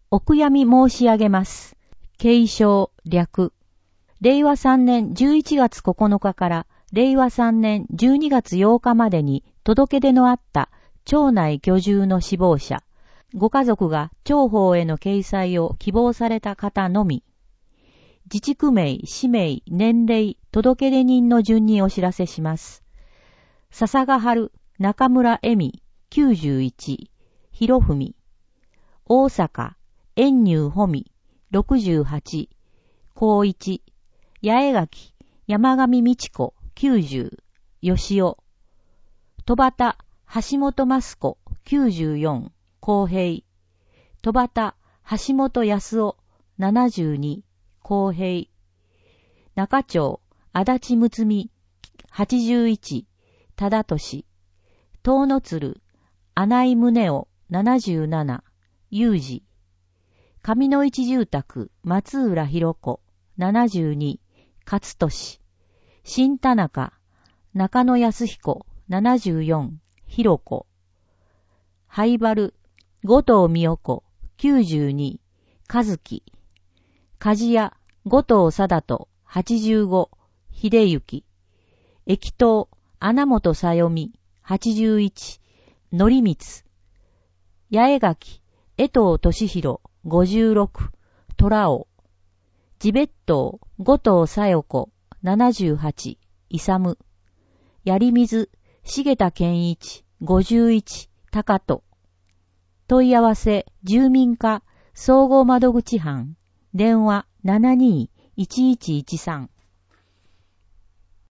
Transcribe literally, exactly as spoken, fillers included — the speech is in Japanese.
お悔やみ申し上げます。継承略。れいわさんねんじゅういちがつここのかかられいわさんねんじゅうにがつようかまでに届け出のあった町内居住の死亡者、ご家族が町法への掲載を希望された方のみ、自治区名、氏名、年齢、届け出人の順にお知らせします。笹ヶ春、中村恵美、きゅうじゅういち、博文。大阪、遠入保美、ろくじゅうはち、高一、八重垣、山上美智子、きゅうじゅう、吉尾。戸端、橋本益子、きゅうじゅうよん、公平。戸端、橋本康夫、ななじゅうに、公平。中町、足立睦美、はちじゅういち、忠俊。遠野鶴、穴井宗夫、ななじゅうなな、有事。上野市住宅、松浦博子、ななじゅうに、勝利。新田中、中野康彦、ななじゅうよん、弘子。灰原、後藤美代子、きゅうじゅうに、和樹。鍛冶屋、後藤貞人、はちじゅうご、秀幸。駅頭、穴本さよみ、はちじゅういち、則光。八重垣、江藤俊弘、ごじゅうろく、虎尾。地別当、後藤小代子、ななじゅうはち、勇。槍水、重田健一、ごじゅういち、高戸。問い合わせ、住民課、総合窓口班、電話ななにーいちいちいちさん。